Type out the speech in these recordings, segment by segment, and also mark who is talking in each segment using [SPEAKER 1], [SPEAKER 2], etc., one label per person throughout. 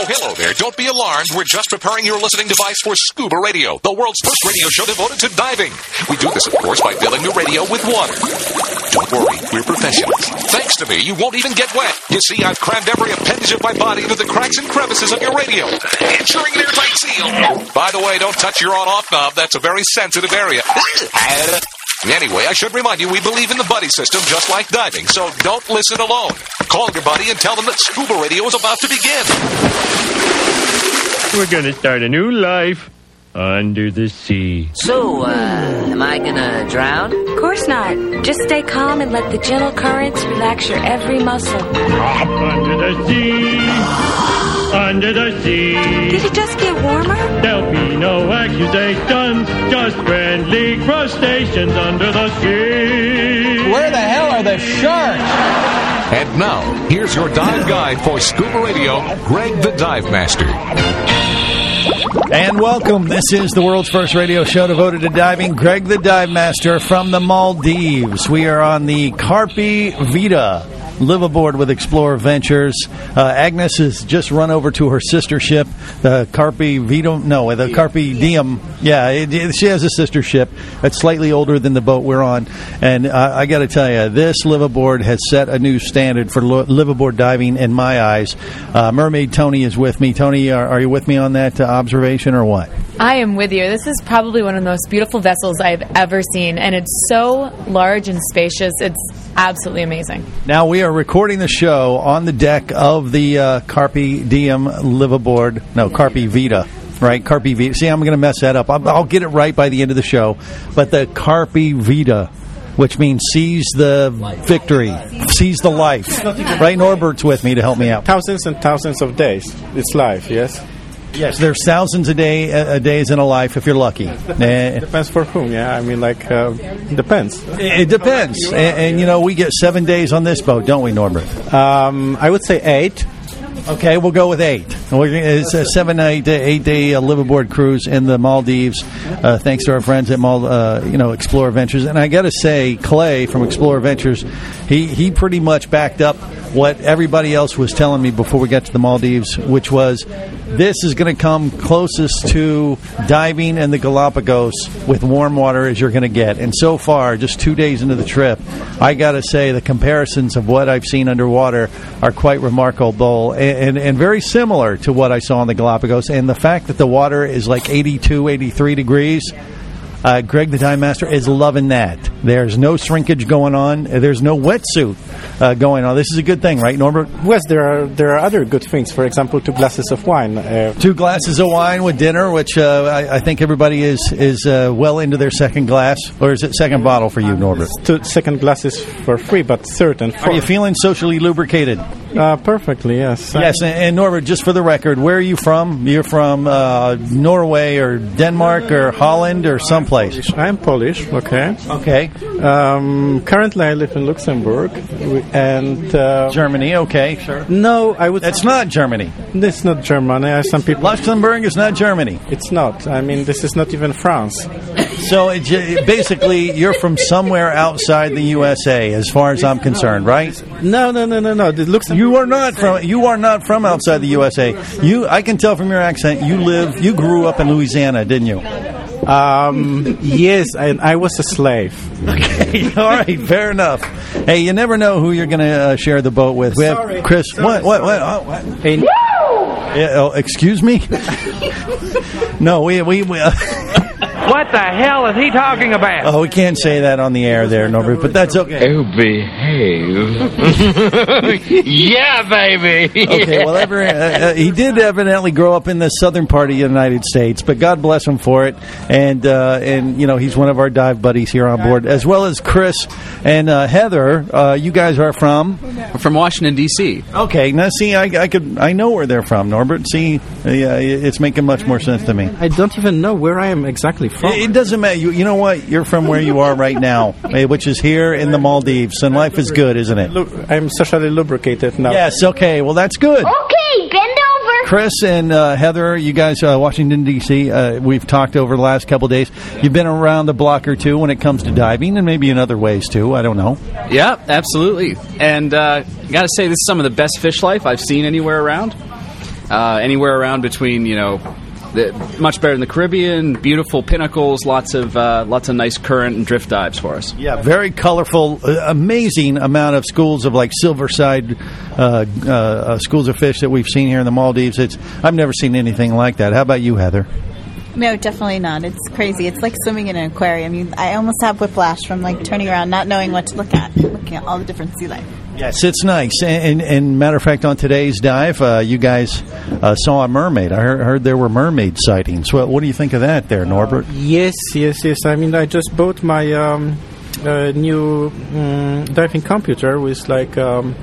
[SPEAKER 1] Oh, hello there. Don't be alarmed. We're just preparing your listening device for Scuba Radio, the world's first radio show devoted to diving. We do this, of course, by filling the radio with water. Don't worry, we're professionals. Thanks to me, you won't even get wet. You see, I've crammed every appendage of my body into the cracks and crevices of your radio, ensuring an airtight seal. By the way, don't touch your on-off knob. That's a very sensitive area. Anyway, I should remind you, we believe in the buddy system just like diving, so don't listen alone. Call your buddy and tell them that Scuba Radio is about to begin.
[SPEAKER 2] We're going to start a new life under the sea.
[SPEAKER 3] So, am I gonna drown?
[SPEAKER 4] Of course not. Just stay calm and let the gentle currents relax your every muscle.
[SPEAKER 2] Under the sea. Under the sea.
[SPEAKER 4] Did it just get warmer?
[SPEAKER 2] There'll be no accusations, just friendly crustaceans under the sea.
[SPEAKER 5] Where the hell are the sharks?
[SPEAKER 1] And now, here's your dive guide for Scuba Radio, Greg the Dive Master.
[SPEAKER 5] And welcome. This is the world's first radio show devoted to diving. Greg the Dive Master from the Maldives. We are on the Carpe Vita. Live aboard with Explorer Ventures. Agnes has just run over to her sister ship, the Carpe Vita. No, the Carpe Diem. Yeah, she has a sister ship that's slightly older than the boat we're on. And I got to tell you, this live aboard has set a new standard for live aboard diving in my eyes. Mermaid Tony is with me. Tony, are you with me on that observation or what?
[SPEAKER 6] I am with you. This is probably one of the most beautiful vessels I've ever seen, and it's so large and spacious. It's absolutely amazing.
[SPEAKER 5] Now, we are recording the show on the deck of the Carpe Diem live aboard. No, Carpe Vita. Right, Carpe Vita. See, I'm going to mess that up. I'll get it right by the end of the show. But the Carpe Vita, which means seize the victory, seize the life. Right, Norbert's with me to help me out.
[SPEAKER 7] Thousands and thousands of days. It's life, yes?
[SPEAKER 5] Yes, there's thousands of days in a life if you're lucky.
[SPEAKER 7] Depends for whom, yeah. I mean, depends.
[SPEAKER 5] It depends. And, you know, we get 7 days on this boat, don't we, Norbert?
[SPEAKER 7] I would say 8.
[SPEAKER 5] Okay, we'll go with 8. It's a 8-day live aboard cruise in the Maldives. Thanks to our friends at Explorer Ventures. And I got to say, Clay from Explorer Ventures, he pretty much backed up what everybody else was telling me before we got to the Maldives, which was this is going to come closest to diving in the Galapagos with warm water as you're going to get. And so far, just 2 days into the trip, I got to say the comparisons of what I've seen underwater are quite remarkable and very similar to what I saw in the Galapagos. And the fact that the water is like 82, 83 degrees, Greg the Dive Master is loving that. There's no shrinkage going on. There's no wetsuit going on. This is a good thing, right, Norbert?
[SPEAKER 7] Yes, there are other good things. For example, 2 glasses of wine.
[SPEAKER 5] 2 glasses of wine with dinner, which I think everybody is well into their second glass. Or is it second bottle for you, Norbert?
[SPEAKER 7] 2 second glasses for free, but third and fourth.
[SPEAKER 5] Are you feeling socially lubricated?
[SPEAKER 7] Perfectly, yes.
[SPEAKER 5] Yes, and Norbert, just for the record, where are you from? You're from Norway or Denmark or Holland or someplace?
[SPEAKER 7] I'm Polish, okay.
[SPEAKER 5] Okay.
[SPEAKER 7] Currently I live in Luxembourg and...
[SPEAKER 5] Germany, okay, sure.
[SPEAKER 7] No, I would...
[SPEAKER 5] It's not Germany.
[SPEAKER 7] It's not Germany. Some people...
[SPEAKER 5] Luxembourg is not Germany.
[SPEAKER 7] It's not. I mean, this is not even France.
[SPEAKER 5] So basically, you're from somewhere outside the USA, as far as I'm concerned, right?
[SPEAKER 7] No.
[SPEAKER 5] You are not from outside the USA. I can tell from your accent. You grew up in Louisiana, didn't you?
[SPEAKER 7] Yes, I was a slave.
[SPEAKER 5] Okay, all right, fair enough. Hey, you never know who you're going to share the boat with. We have Chris. What?
[SPEAKER 7] Hey,
[SPEAKER 5] excuse me? No, we
[SPEAKER 8] What the hell is he talking about?
[SPEAKER 5] Oh, we can't say that on the air there, Norbert, but that's okay.
[SPEAKER 2] Oh, behave. Yeah, baby.
[SPEAKER 5] Okay, well, he did evidently grow up in the southern part of the United States, but God bless him for it. And you know, he's one of our dive buddies here on board, as well as Chris and Heather. You guys are from?
[SPEAKER 9] We're from Washington, D.C.
[SPEAKER 5] Okay, now see, I know where they're from, Norbert. See, it's making much more sense to me.
[SPEAKER 7] I don't even know where I am exactly from.
[SPEAKER 5] It doesn't matter. You know what? You're from where you are right now, which is here in the Maldives, and life is good, isn't it?
[SPEAKER 7] I'm socially lubricated now.
[SPEAKER 5] Yes, okay. Well, that's good.
[SPEAKER 10] Okay, bend over.
[SPEAKER 5] Chris and Heather, you guys, Washington, D.C., we've talked over the last couple of days. You've been around the block or two when it comes to diving, and maybe in other ways, too. I don't know.
[SPEAKER 9] Yeah, absolutely. And got to say, this is some of the best fish life I've seen anywhere around. Anywhere around between, much better than the Caribbean, beautiful pinnacles, lots of nice current and drift dives for us.
[SPEAKER 5] Yeah, very colorful, amazing amount of schools of like silverside schools of fish that we've seen here in the Maldives. I've never seen anything like that. How about you, Heather?
[SPEAKER 10] No, definitely not. It's crazy. It's like swimming in an aquarium. I almost have whiplash from like turning around, not knowing what to look at, looking at all the different sea life.
[SPEAKER 5] Yes, it's nice. And matter of fact, on today's dive, you guys saw a mermaid. I heard there were mermaid sightings. Well, what do you think of that there, Norbert?
[SPEAKER 7] Yes. I mean, I just bought my new diving computer with like...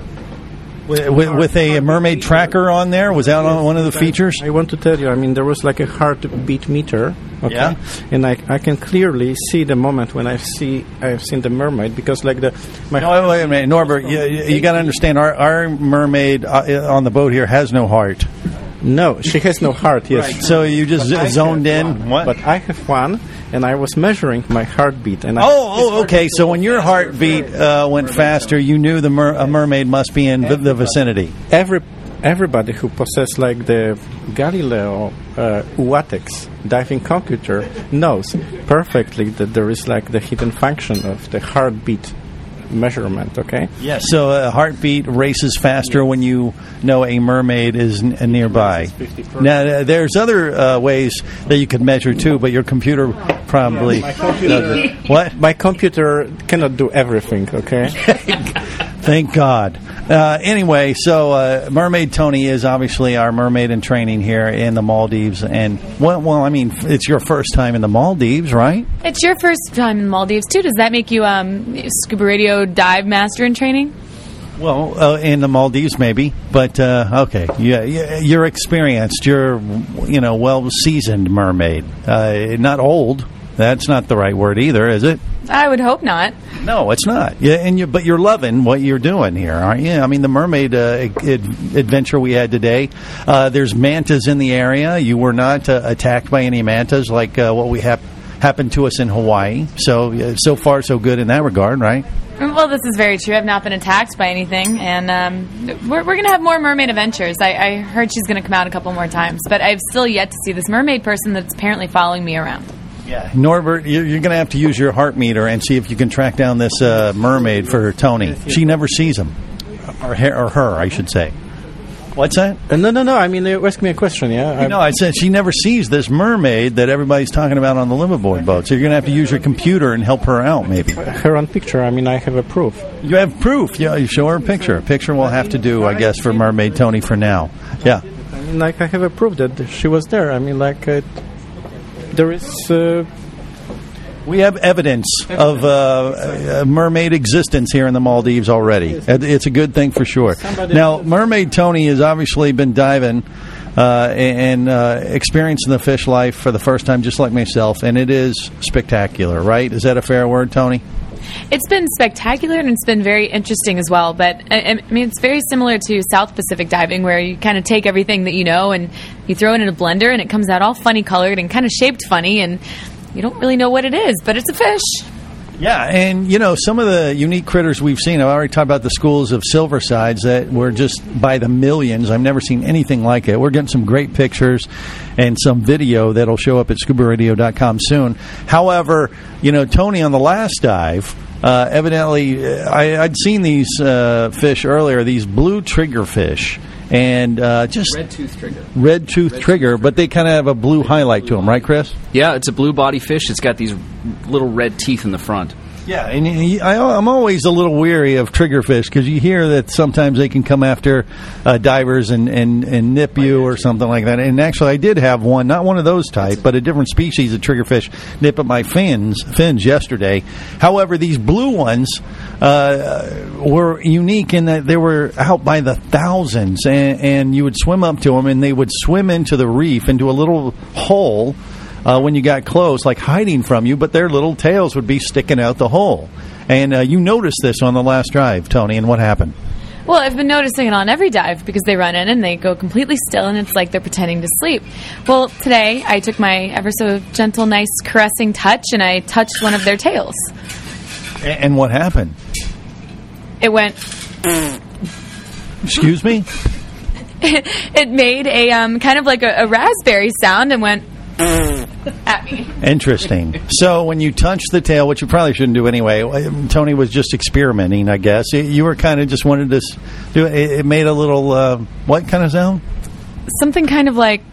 [SPEAKER 5] With a mermaid tracker on there? Was that on one of the features?
[SPEAKER 7] I want to tell you, I mean, there was like a heartbeat meter, okay?
[SPEAKER 5] Yeah.
[SPEAKER 7] And I can clearly see the moment when I've seen the mermaid, because like
[SPEAKER 5] wait a minute, Norbert, you got to understand, our mermaid on the boat here has no heart.
[SPEAKER 7] No, she has no heart, yes.
[SPEAKER 5] Right. So you just zoned in? What?
[SPEAKER 7] But I have one, and I was measuring my heartbeat. And
[SPEAKER 5] okay. So when your heartbeat went faster, you knew a mermaid must be in the vicinity.
[SPEAKER 7] Everybody who possesses like the Galileo UATEX diving computer knows perfectly that there is like the hidden function of the heartbeat measurement, okay?
[SPEAKER 5] Yes, so a heartbeat races faster when you know a mermaid is nearby. Now, there's other ways that you could measure, too, but your computer probably doesn't. What?
[SPEAKER 7] My computer cannot do everything, okay?
[SPEAKER 5] Thank God. Anyway, so Mermaid Tony is obviously our mermaid in training here in the Maldives. And, well, I mean, it's your first time in the Maldives, right?
[SPEAKER 6] It's your first time in the Maldives, too. Does that make you Scuba Radio dive master in training?
[SPEAKER 5] Well, in the Maldives, maybe. But, okay. Yeah, you're experienced. You're, well-seasoned mermaid. Not old. That's not the right word either, is it?
[SPEAKER 6] I would hope not.
[SPEAKER 5] No, it's not. Yeah, but you're loving what you're doing here, aren't you? I mean, the mermaid adventure we had today. There's mantas in the area. You were not attacked by any mantas like what we happened to us in Hawaii. So far, so good in that regard, right?
[SPEAKER 6] Well, this is very true. I've not been attacked by anything, and we're going to have more mermaid adventures. I heard she's going to come out a couple more times, but I've still yet to see this mermaid person that's apparently following me around.
[SPEAKER 5] Yeah, Norbert, you're going to have to use your heart meter and see if you can track down this mermaid for Tony. She never sees him, or her, I should say. What's that?
[SPEAKER 7] No. I mean, you asked me a question, yeah?
[SPEAKER 5] No, I said she never sees this mermaid that everybody's talking about on the liveaboard boat. So you're going to have to use your computer and help her out, maybe.
[SPEAKER 7] Her on picture. I mean, I have a proof.
[SPEAKER 5] You have proof? Yeah, you show her a picture. A picture will have to do, I guess, for Mermaid Tony for now. Yeah.
[SPEAKER 7] I mean, like, I have a proof that she was there. I mean, like, there is...
[SPEAKER 5] We have evidence of mermaid existence here in the Maldives already. It's a good thing for sure. Now, Mermaid Tony has obviously been diving and experiencing the fish life for the first time, just like myself, and it is spectacular, right? Is that a fair word, Tony?
[SPEAKER 6] It's been spectacular, and it's been very interesting as well. But, I mean, it's very similar to South Pacific diving, where you kind of take everything that you know and you throw it in a blender, and it comes out all funny colored and kind of shaped funny, and you don't really know what it is, but it's a fish.
[SPEAKER 5] Yeah, and, some of the unique critters we've seen, I've already talked about the schools of silversides that were just by the millions. I've never seen anything like it. We're getting some great pictures and some video that'll show up at scubaradio.com soon. However, Tony, on the last dive, evidently, I'd seen these fish earlier, these blue triggerfish. And just red tooth trigger, but they kind of have a blue highlight to them, right, Chris?
[SPEAKER 9] Yeah, it's a blue body fish. It's got these little red teeth in the front.
[SPEAKER 5] Yeah, and I'm always a little weary of triggerfish because you hear that sometimes they can come after divers and nip you or something like that. And actually, I did have one, not one of those type, but a different species of triggerfish nip at my fins yesterday. However, these blue ones were unique in that they were out by the thousands, and you would swim up to them, and they would swim into the reef, into a little hole, when you got close, like hiding from you, but their little tails would be sticking out the hole. And you noticed this on the last dive, Tony, and what happened?
[SPEAKER 6] Well, I've been noticing it on every dive because they run in and they go completely still, and it's like they're pretending to sleep. Well, today I took my ever so gentle, nice, caressing touch, and I touched one of their tails.
[SPEAKER 5] And what happened?
[SPEAKER 6] It went...
[SPEAKER 5] Excuse me?
[SPEAKER 6] it made a kind of like a raspberry sound and went at me.
[SPEAKER 5] Interesting. So when you touch the tail, which you probably shouldn't do anyway, Tony was just experimenting, I guess. You were kind of just wanted to do it. It made a little, what kind of sound?
[SPEAKER 6] Something kind of like...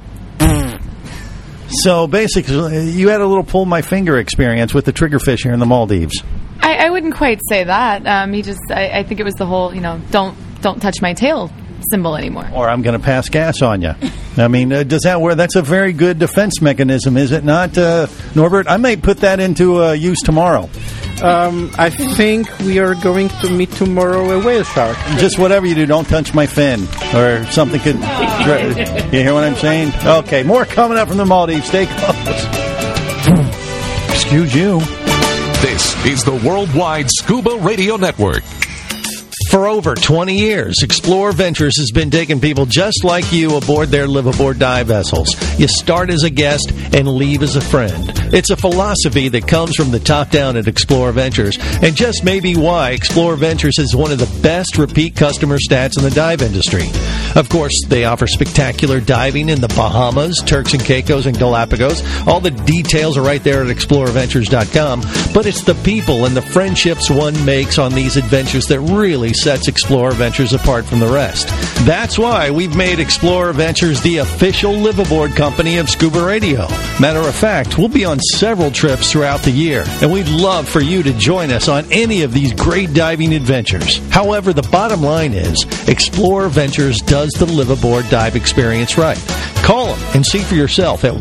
[SPEAKER 5] So basically, you had a little pull my finger experience with the triggerfish here in the Maldives.
[SPEAKER 6] I wouldn't quite say that. I think it was the whole, don't touch my tail symbol anymore.
[SPEAKER 5] Or I'm going to pass gas on you. I mean, does that work? That's a very good defense mechanism, is it not, Norbert? I may put that into use tomorrow.
[SPEAKER 7] I think we are going to meet tomorrow a whale shark.
[SPEAKER 5] Just whatever you do, don't touch my fin or something could... You hear what I'm saying? Okay, more coming up from the Maldives. Stay close. Excuse you.
[SPEAKER 1] This is the Worldwide Scuba Radio Network.
[SPEAKER 5] For over 20 years, Explorer Ventures has been taking people just like you aboard their live-aboard dive vessels. You start as a guest and leave as a friend. It's a philosophy that comes from the top down at Explorer Ventures, and just maybe why Explorer Ventures is one of the best repeat customer stats in the dive industry. Of course, they offer spectacular diving in the Bahamas, Turks and Caicos, and Galapagos. All the details are right there at explorerventures.com, but it's the people and the friendships one makes on these adventures that really sets Explorer Ventures apart from the rest. That's why we've made Explorer Ventures the official live-aboard company of Scuba Radio. Matter of fact, we'll be on several trips throughout the year, and we'd love for you to join us on any of these great diving adventures. However, the bottom line is, Explorer Ventures does the live-aboard dive experience right. Call them and see for yourself at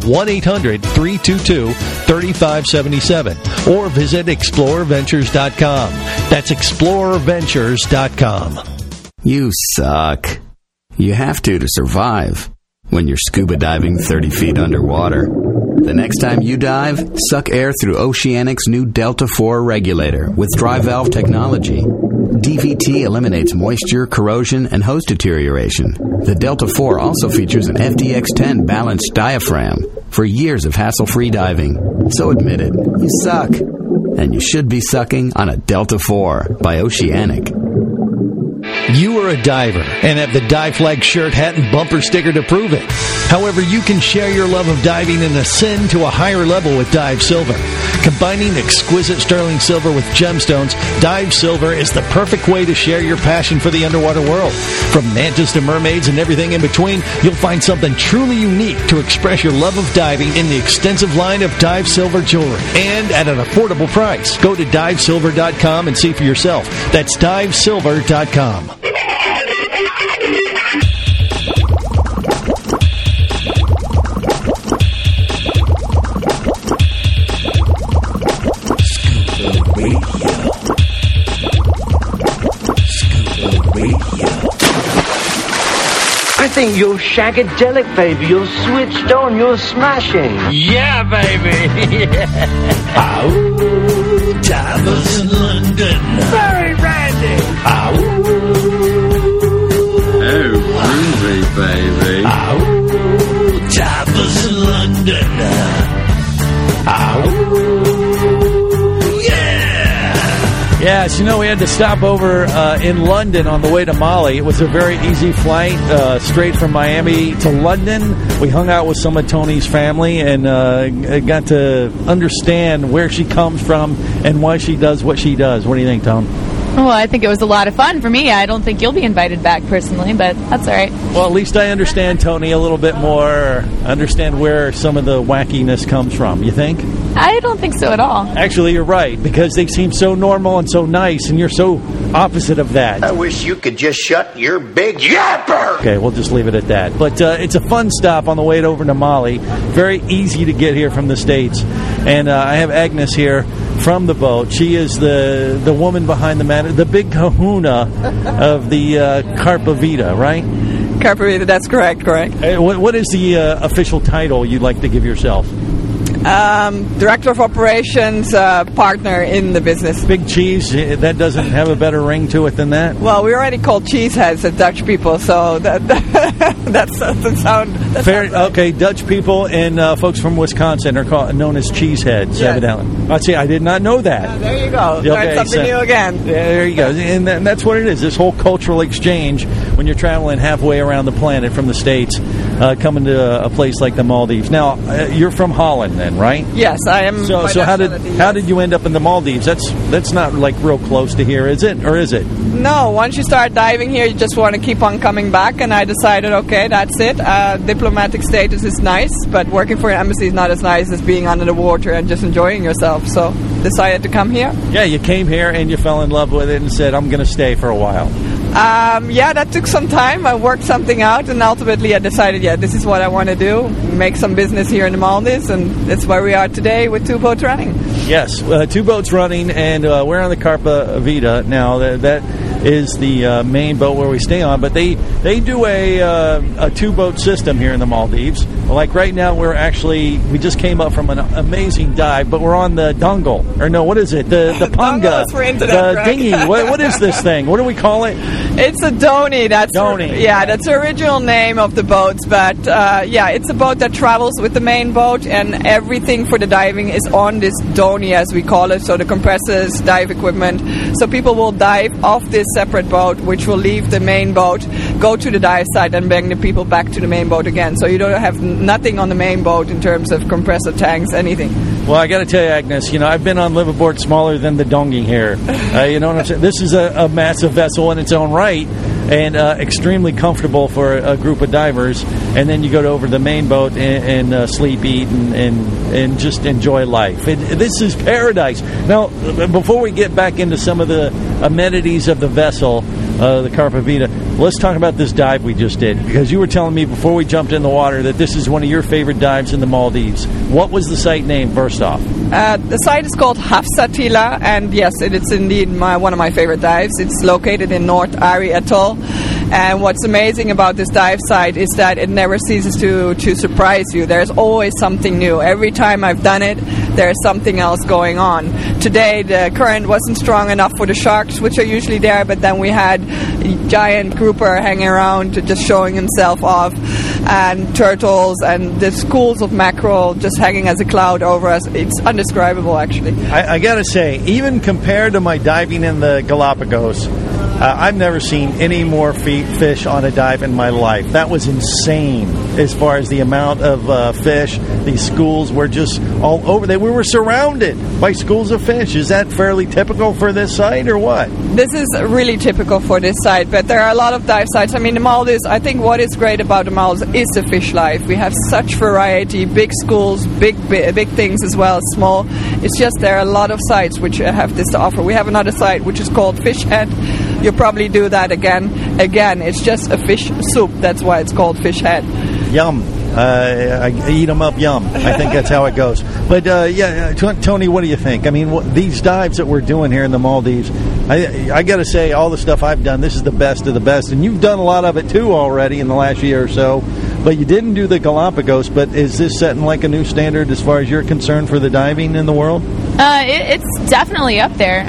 [SPEAKER 5] 1-800-322-3577 or visit explorerventures.com. That's explorerventures.com.
[SPEAKER 11] You suck. You have to survive when you're scuba diving 30 feet underwater. The next time you dive, suck air through Oceanic's new Delta IV regulator with dry valve technology. DVT eliminates moisture, corrosion, and hose deterioration. The Delta IV also features an FDX10 balanced diaphragm for years of hassle-free diving. So admit it, you suck. And you should be sucking on a Delta IV by Oceanic.
[SPEAKER 5] You are a diver and have the Dive Flag shirt, hat, and bumper sticker to prove it. However, you can share your love of diving and ascend to a higher level with Dive Silver. Combining exquisite sterling silver with gemstones, Dive Silver is the perfect way to share your passion for the underwater world. From mantas to mermaids and everything in between, you'll find something truly unique to express your love of diving in the extensive line of Dive Silver jewelry. And at an affordable price. Go to divesilver.com and see for yourself. That's divesilver.com.
[SPEAKER 12] I think you're shagadelic, baby. You're switched on. You're smashing.
[SPEAKER 8] Yeah, baby.
[SPEAKER 12] Ow.
[SPEAKER 8] Divers in London. Very randy.
[SPEAKER 12] Ow.
[SPEAKER 8] Oh, groovy, baby.
[SPEAKER 12] Ow.
[SPEAKER 8] Divers in London.
[SPEAKER 12] Ow.
[SPEAKER 5] Yes, we had to stop over in London on the way to Mali. It was a very easy flight, straight from Miami to London. We hung out with some of Tony's family and got to understand where she comes from and why she does what she does. What do you think, Tone?
[SPEAKER 6] Well, I think it was a lot of fun for me. I don't think you'll be invited back personally, but that's all right.
[SPEAKER 5] Well, at least I understand Tony a little bit more, understand where some of the wackiness comes from. You think?
[SPEAKER 6] I don't think so at all.
[SPEAKER 5] Actually, you're right, because they seem so normal and so nice, and you're so opposite of that.
[SPEAKER 13] I wish you could just shut your big yapper!
[SPEAKER 5] Okay, we'll just leave it at that. But it's a fun stop on the way over to Mali. Very easy to get here from the States. And I have Agnes here from the boat. She is the woman behind the matter, the big kahuna of the Carpa Vita, right?
[SPEAKER 14] Carpa Vita, that's correct.
[SPEAKER 5] What is the official title you'd like to give yourself?
[SPEAKER 14] Director of Operations, partner in the business.
[SPEAKER 5] Big cheese, that doesn't have a better ring to it than that?
[SPEAKER 14] Well, we already called cheeseheads at Dutch people, so that doesn't sound...
[SPEAKER 5] Fair. Okay, Dutch people and folks from Wisconsin are known as cheeseheads, evidently. I see, I did not know that.
[SPEAKER 14] There you go. Learn something new again.
[SPEAKER 5] There you go. And that's what it is, this whole cultural exchange when you're traveling halfway around the planet from the States, coming to a place like the Maldives. Now, you're from Holland then, right?
[SPEAKER 14] Yes, I am.
[SPEAKER 5] So how did you end up in the Maldives? That's not like real close to here, is it? Or is it?
[SPEAKER 14] No, once you start diving here, you just want to keep on coming back, and I decided, okay, that's it. Diplomatic status is nice, but working for an embassy is not as nice as being under the water and just enjoying yourself. So decided to come here.
[SPEAKER 5] Yeah, you came here and you fell in love with it and said, I'm going to stay for a while.
[SPEAKER 14] Yeah, that took some time. I worked something out, and ultimately I decided, this is what I want to do, make some business here in the Maldives, and that's where we are today with 2 boats running.
[SPEAKER 5] Yes, 2 boats running, and we're on the Carpa Vita now. That is the main boat where we stay on, but they do a 2-boat system here in the Maldives. Like right now, we just came up from an amazing dive, but we're on the Dungle, or no, what is it? The Punga, the dinghy. What is this thing? What do we call it?
[SPEAKER 14] It's a Dhoni. That's the original name of the boats, but it's a boat that travels with the main boat, and everything for the diving is on this Dhoni, as we call it, so the compressors, dive equipment. So people will dive off this separate boat, which will leave the main boat, go to the dive site, and bring the people back to the main boat again. So you don't have nothing on the main boat in terms of compressor tanks, anything.
[SPEAKER 5] Well, I got to tell you, Agnes, I've been on liveaboard smaller than the Dongi here. You know what I'm saying? This is a massive vessel in its own right, and extremely comfortable for a group of divers. And then you go over to the main boat and sleep, eat, and just enjoy life. This is paradise. Now, before we get back into some of the amenities of the vessel, the Carpa Vita, let's talk about this dive we just did, because you were telling me before we jumped in the water that this is one of your favorite dives in the Maldives. What was the site name, first off?
[SPEAKER 14] The site is called Hafsatila, and yes, it's indeed one of my favorite dives. It's located in North Ari Atoll, and what's amazing about this dive site is that it never ceases to surprise you. There's always something new. Every time I've done it, there's something else going on. Today, the current wasn't strong enough for the sharks, which are usually there, but then we had a giant grouper hanging around just showing himself off, and turtles and the schools of mackerel just hanging as a cloud over us. It's indescribable, actually.
[SPEAKER 5] I gotta say, even compared to my diving in the Galapagos, I've never seen any more fish on a dive in my life. That was insane as far as the amount of fish. These schools were just all over. We were surrounded by schools of fish. Is that fairly typical for this site or what?
[SPEAKER 14] This is really typical for this site, but there are a lot of dive sites. I mean, the Maldives, I think what is great about the Maldives is the fish life. We have such variety, big schools, big things as well, small. It's just there are a lot of sites which have this to offer. We have another site which is called Fish Head. You'll probably do that again. Again, it's just a fish soup. That's why it's called Fish Head.
[SPEAKER 5] Yum. I eat them up, yum. I think that's how it goes. But, Tony, what do you think? I mean, these dives that we're doing here in the Maldives, I got to say, all the stuff I've done, this is the best of the best. And you've done a lot of it, too, already in the last year or so. But you didn't do the Galapagos. But is this setting like a new standard as far as you're concerned for the diving in the world?
[SPEAKER 6] It's definitely up there.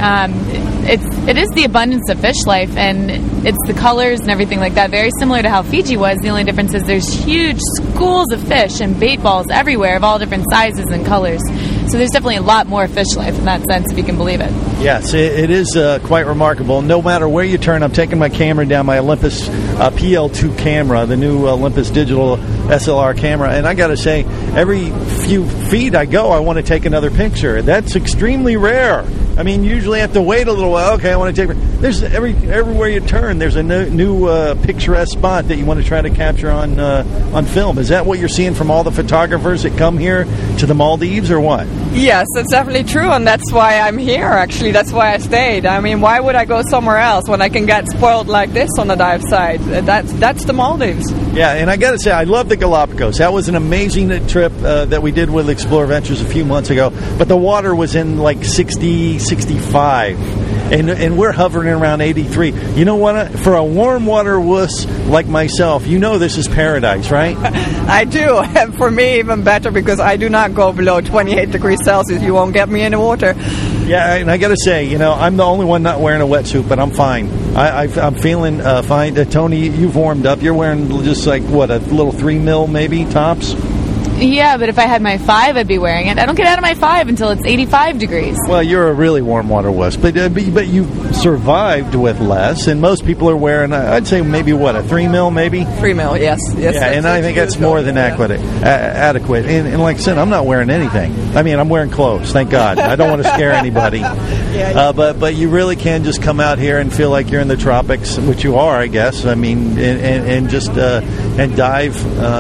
[SPEAKER 6] It is the abundance of fish life, and it's the colors and everything like that. Very similar to how Fiji was. The only difference is there's huge schools of fish and bait balls everywhere of all different sizes and colors. So there's definitely a lot more fish life in that sense, if you can believe it.
[SPEAKER 5] Yes, it is quite remarkable. No matter where you turn, I'm taking my camera down, my Olympus PL2 camera, the new Olympus digital SLR camera, and I got to say, every few feet I go, I want to take another picture. That's extremely rare. I mean, usually I have to wait a little while. Okay, I want to take. There's everywhere you turn, there's a new picturesque spot that you want to try to capture on film. Is that what you're seeing from all the photographers that come here to the Maldives, or what?
[SPEAKER 14] Yes, that's definitely true, and that's why I'm here. Actually, that's why I stayed. I mean, why would I go somewhere else when I can get spoiled like this on the dive site? That's the Maldives.
[SPEAKER 5] Yeah, and I got to say, I love the Galapagos. That was an amazing trip that we did with Explorer Ventures a few months ago. But the water was in like 60, 65. and we're hovering around 83. You know what? For a warm water wuss like myself, you know this is paradise, right?
[SPEAKER 14] I do. And for me, even better because I do not go below 28 degrees Celsius. You won't get me in the water.
[SPEAKER 5] Yeah, and I got to say, I'm the only one not wearing a wetsuit, but I'm fine. I'm feeling fine. Tony, you've warmed up. You're wearing just like, what, a little 3 mil maybe, tops?
[SPEAKER 6] Yeah, but if I had my 5, I'd be wearing it. I don't get out of my 5 until it's 85 degrees.
[SPEAKER 5] Well, you're a really warm water wuss, but you survived with less, and most people are wearing, I'd say maybe, what, a 3 mil maybe?
[SPEAKER 14] 3 mil, yes.
[SPEAKER 5] Yeah, and I think that's more than adequate. And like I said, I'm not wearing anything. I mean, I'm wearing clothes, thank God. I don't want to scare anybody. But you really can just come out here and feel like you're in the tropics, which you are, I guess. I mean, and just and dive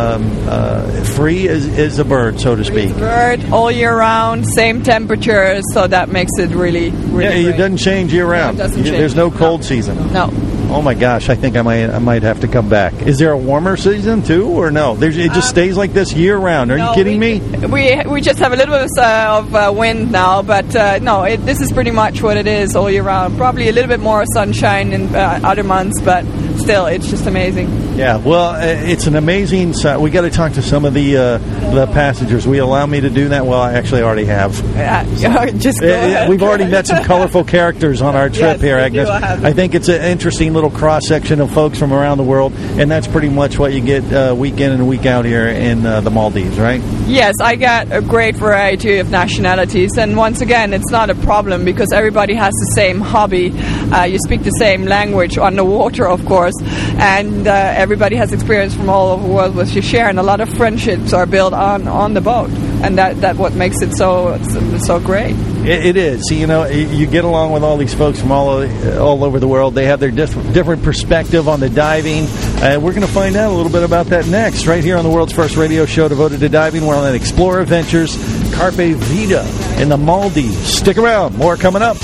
[SPEAKER 5] free as a bird, so to speak.
[SPEAKER 14] Bird all year round, same temperature, so that makes it really
[SPEAKER 5] great. It doesn't change year round.
[SPEAKER 14] No, it doesn't change.
[SPEAKER 5] There's no cold season.
[SPEAKER 14] No.
[SPEAKER 5] Oh my gosh, I think I might have to come back. Is there a warmer season too, or no? It just stays like this year round. Are you kidding me?
[SPEAKER 14] We just have a little bit of wind now, but this is pretty much what it is all year round. Probably a little bit more sunshine in other months, but still, it's just amazing.
[SPEAKER 5] Yeah, well, it's an amazing sight. We got to talk to some of the passengers. Will you allow me to do that? Well, I actually already have.
[SPEAKER 14] Just go ahead.
[SPEAKER 5] We've already met some colorful characters on our trip here, Agnes. I think it's an interesting little cross-section of folks from around the world, and that's pretty much what you get week in and week out here in the Maldives, right?
[SPEAKER 14] Yes, I got a great variety of nationalities, and once again, it's not a problem because everybody has the same hobby. You speak the same language underwater, of course, and everybody has experience from all over the world which you share, and a lot of friendships are built on the boat, and that what makes it so great.
[SPEAKER 5] It is. See, you get along with all these folks from all over the world. They have their different perspective on the diving. We're going to find out a little bit about that next, right here on the world's first radio show devoted to diving. We're on Explorer Adventures, Carpe Vita in the Maldives. Stick around. More coming up.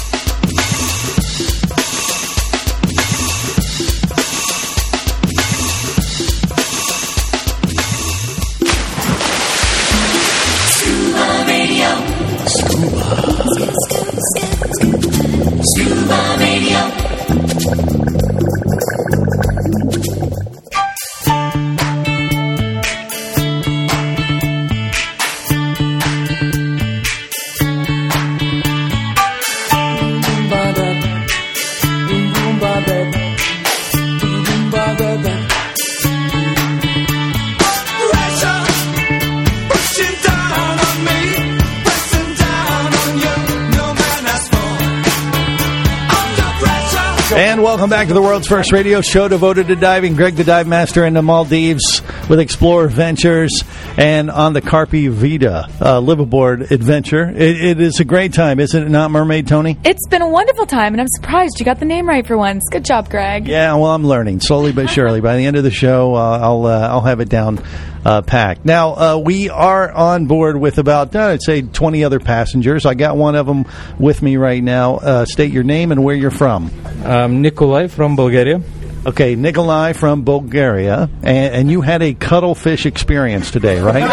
[SPEAKER 15] Scuba Radio.
[SPEAKER 5] And welcome back to the world's first radio show devoted to diving. Greg the Dive Master in the Maldives with Explorer Ventures and on the Carpe Vita liveaboard adventure. It is a great time, isn't it not, Mermaid Tony?
[SPEAKER 6] It's been a wonderful time, and I'm surprised you got the name right for once. Good job, Greg.
[SPEAKER 5] Yeah, well, I'm learning slowly but surely. By the end of the show, I'll have it down packed. Now, we are on board with about, I'd say, 20 other passengers. I got one of them with me right now. State your name and where you're from.
[SPEAKER 16] Nikolai from Bulgaria.
[SPEAKER 5] Okay, Nikolai from Bulgaria. And you had a cuttlefish experience today, right?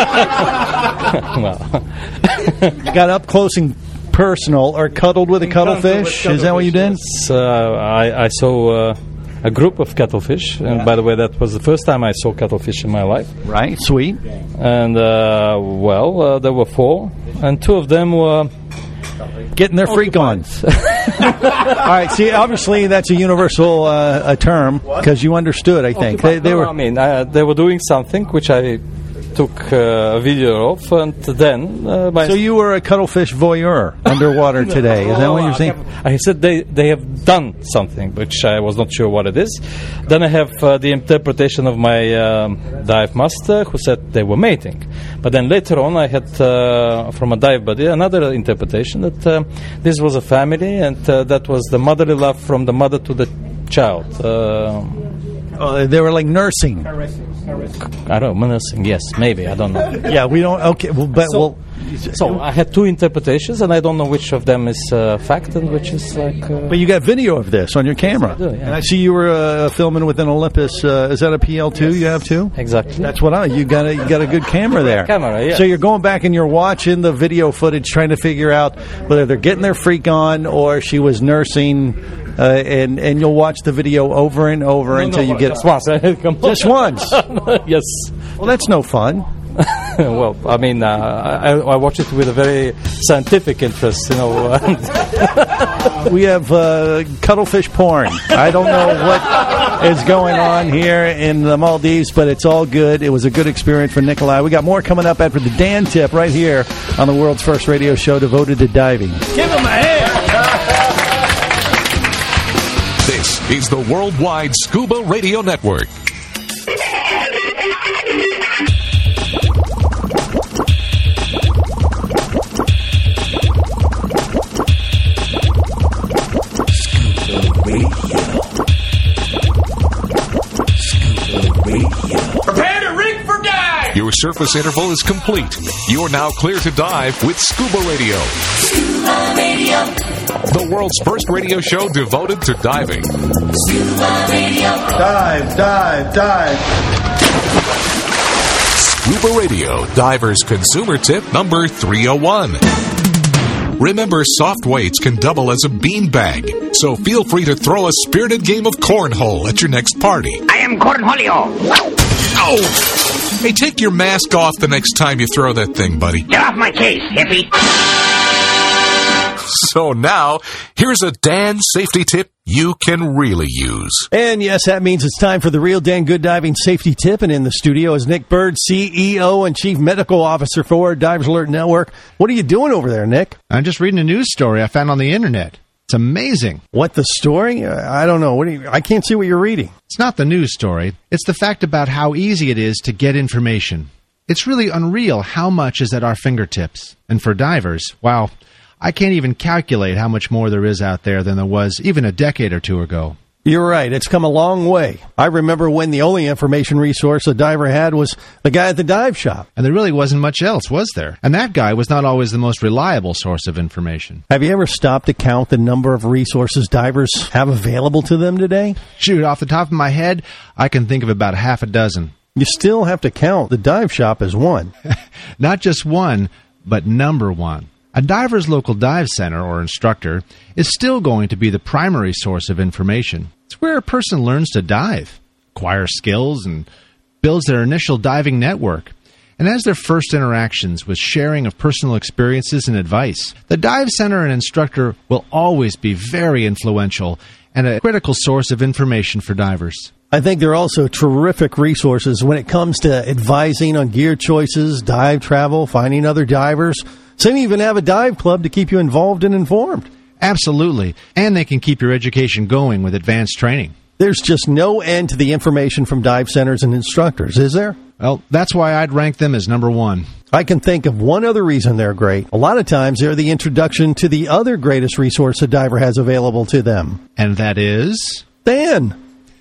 [SPEAKER 16] Well,
[SPEAKER 5] you got up close and personal, or cuddled with a cuttlefish? Is that what you did?
[SPEAKER 16] Yes, I saw a group of cuttlefish, and by the way, that was the first time I saw cuttlefish in my life.
[SPEAKER 5] Right, sweet.
[SPEAKER 16] And there were 4, and 2 of them were
[SPEAKER 5] getting their freak on. All right, see, obviously that's a universal term because you understood, I think. They
[SPEAKER 16] were doing something which I took a video of, and then
[SPEAKER 5] so you were a cuttlefish voyeur underwater today. Is that what you're saying?
[SPEAKER 16] I said they have done something, which I was not sure what it is. Then I have the interpretation of my dive master, who said they were mating. But then later on, I had from a dive buddy another interpretation that this was a family, and that was the motherly love from the mother to the child.
[SPEAKER 5] They were like nursing.
[SPEAKER 16] I don't know, nursing, yes, maybe, I don't know.
[SPEAKER 5] Yeah, we don't, okay, well, but
[SPEAKER 16] So I had two interpretations, and I don't know which of them is fact and which is like...
[SPEAKER 5] But you got video of this on your camera.
[SPEAKER 16] Yes, I do, yeah.
[SPEAKER 5] And I see you were filming with an Olympus. Is that a PL2 you have too?
[SPEAKER 16] Exactly.
[SPEAKER 5] That's what you got a good camera there.
[SPEAKER 16] Camera, yeah.
[SPEAKER 5] So you're going back and you're watching the video footage, trying to figure out whether they're getting their freak on or she was nursing, and you'll watch the video over and over until you get...
[SPEAKER 16] Just once.
[SPEAKER 5] Just once?
[SPEAKER 16] Yes.
[SPEAKER 5] Well, that's no fun.
[SPEAKER 16] Well, I mean, I watch it with a very scientific interest, you know.
[SPEAKER 5] We have cuttlefish porn. I don't know what is going on here in the Maldives, but it's all good. It was a good experience for Nikolai. We got more coming up after the Dan Tip right here on the world's first radio show devoted to diving. Give him a hand!
[SPEAKER 1] This is the Worldwide Scuba Radio Network.
[SPEAKER 13] Prepare to rig for dive!
[SPEAKER 1] Your surface interval is complete. You are now clear to dive with Scuba Radio.
[SPEAKER 15] Scuba Radio.
[SPEAKER 1] The world's first radio show devoted to diving.
[SPEAKER 15] Scuba Radio.
[SPEAKER 5] Dive, dive, dive.
[SPEAKER 1] Scuba Radio, diver's consumer tip number 301. Remember, soft weights can double as a beanbag, so feel free to throw a spirited game of cornhole at your next party.
[SPEAKER 13] I am Cornholio.
[SPEAKER 1] Oh! Hey, take your mask off the next time you throw that thing, buddy.
[SPEAKER 13] Get off my case, hippie.
[SPEAKER 1] So now, here's a Dan safety tip you can really use.
[SPEAKER 5] And yes, that means it's time for the Real Dan Good Diving Safety Tip. And in the studio is Nick Bird, CEO and Chief Medical Officer for Divers Alert Network. What are you doing over there, Nick?
[SPEAKER 17] I'm just reading a news story I found on the internet. It's amazing.
[SPEAKER 5] What, the story? I don't know. I can't see what you're reading.
[SPEAKER 17] It's not the news story. It's the fact about how easy it is to get information. It's really unreal how much is at our fingertips. And for divers, wow, I can't even calculate how much more there is out there than there was even a decade or two ago.
[SPEAKER 5] You're right. It's come a long way. I remember when the only information resource a diver had was the guy at the dive shop.
[SPEAKER 17] And there really wasn't much else, was there? And that guy was not always the most reliable source of information.
[SPEAKER 5] Have you ever stopped to count the number of resources divers have available to them today?
[SPEAKER 17] Shoot, off the top of my head, I can think of about half a dozen.
[SPEAKER 5] You still have to count the dive shop as one.
[SPEAKER 17] Not just one, but number one. A diver's local dive center or instructor is still going to be the primary source of information. It's where a person learns to dive, acquires skills, and builds their initial diving network, and has their first interactions with sharing of personal experiences and advice. The dive center and instructor will always be very influential and a critical source of information for divers.
[SPEAKER 5] I think they're also terrific resources when it comes to advising on gear choices, dive travel, finding other divers. Some even have a dive club to keep you involved and informed.
[SPEAKER 17] Absolutely. And they can keep your education going with advanced training.
[SPEAKER 5] There's just no end to the information from dive centers and instructors, is there?
[SPEAKER 17] Well, that's why I'd rank them as number one.
[SPEAKER 5] I can think of one other reason they're great. A lot of times they're the introduction to the other greatest resource a diver has available to them.
[SPEAKER 17] And that is?
[SPEAKER 5] Dan.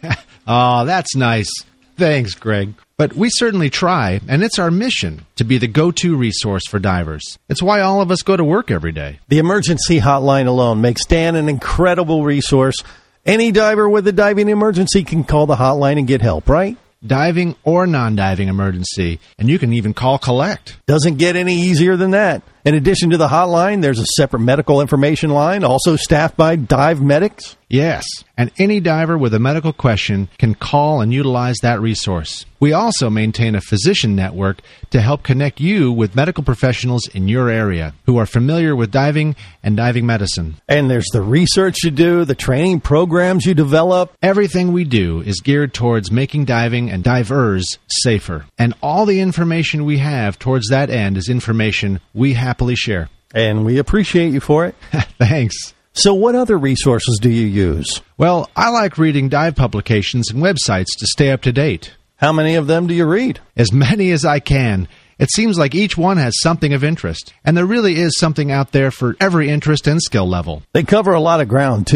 [SPEAKER 17] Oh, that's nice. Thanks, Greg. But we certainly try, and it's our mission to be the go-to resource for divers. It's why all of us go to work every day.
[SPEAKER 5] The emergency hotline alone makes Dan an incredible resource. Any diver with a diving emergency can call the hotline and get help, right?
[SPEAKER 17] Diving or non-diving emergency, and you can even call collect.
[SPEAKER 5] Doesn't get any easier than that. In addition to the hotline, there's a separate medical information line, also staffed by dive medics.
[SPEAKER 17] Yes, and any diver with a medical question can call and utilize that resource. We also maintain a physician network to help connect you with medical professionals in your area who are familiar with diving and diving medicine.
[SPEAKER 5] And there's the research you do, the training programs you develop.
[SPEAKER 17] Everything we do is geared towards making diving and divers safer. And all the information we have towards that end is information we happily share.
[SPEAKER 5] And we appreciate you for it.
[SPEAKER 17] Thanks.
[SPEAKER 5] So what other resources do you use?
[SPEAKER 17] Well, I like reading dive publications and websites to stay up to date.
[SPEAKER 5] How many of them do you read?
[SPEAKER 17] As many as I can. It seems like each one has something of interest, and there really is something out there for every interest and skill level.
[SPEAKER 5] They cover a lot of ground, too.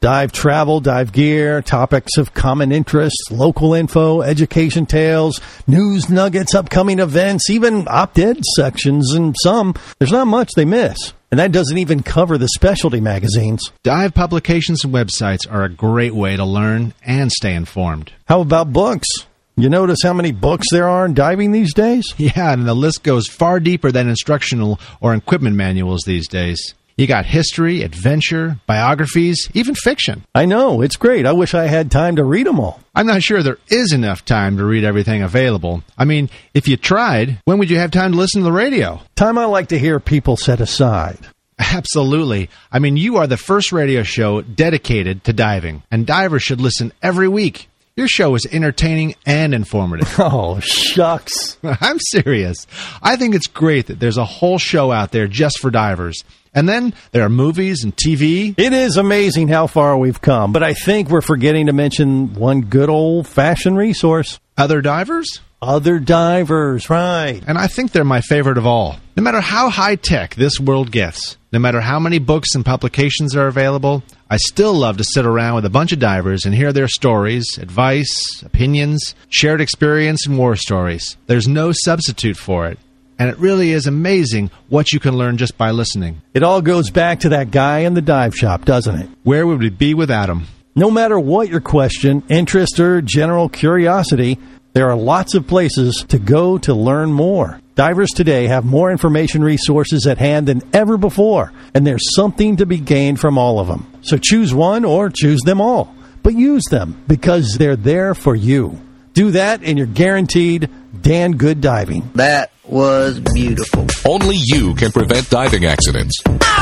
[SPEAKER 5] Dive travel, dive gear, topics of common interest, local info, education tales, news nuggets, upcoming events, even op-ed sections, and some. There's not much they miss. And that doesn't even cover the specialty magazines.
[SPEAKER 17] Dive publications and websites are a great way to learn and stay informed.
[SPEAKER 5] How about books? You notice how many books there are in diving these days?
[SPEAKER 17] Yeah, and the list goes far deeper than instructional or equipment manuals these days. You got history, adventure, biographies, even fiction.
[SPEAKER 5] I know, it's great. I wish I had time to read them all.
[SPEAKER 17] I'm not sure there is enough time to read everything available. I mean, if you tried, when would you have time to listen to the radio?
[SPEAKER 5] Time I like to hear people set aside.
[SPEAKER 17] Absolutely. I mean, you are the first radio show dedicated to diving, and divers should listen every week. Your show is entertaining and informative.
[SPEAKER 5] Oh, shucks.
[SPEAKER 17] I'm serious. I think it's great that there's a whole show out there just for divers. And then there are movies and TV.
[SPEAKER 5] It is amazing how far we've come, but I think we're forgetting to mention one good old-fashioned resource.
[SPEAKER 17] Other divers?
[SPEAKER 5] Other divers, right.
[SPEAKER 17] And I think they're my favorite of all. No matter how high-tech this world gets, no matter how many books and publications are available, I still love to sit around with a bunch of divers and hear their stories, advice, opinions, shared experience, and war stories. There's no substitute for it. And it really is amazing what you can learn just by listening.
[SPEAKER 5] It all goes back to that guy in the dive shop, doesn't it?
[SPEAKER 17] Where would we be without him?
[SPEAKER 5] No matter what your question, interest, or general curiosity, there are lots of places to go to learn more. Divers today have more information resources at hand than ever before, and there's something to be gained from all of them. So choose one or choose them all, but use them because they're there for you. Do that and you're guaranteed Dan Good diving.
[SPEAKER 3] That was beautiful.
[SPEAKER 1] Only you can prevent diving accidents.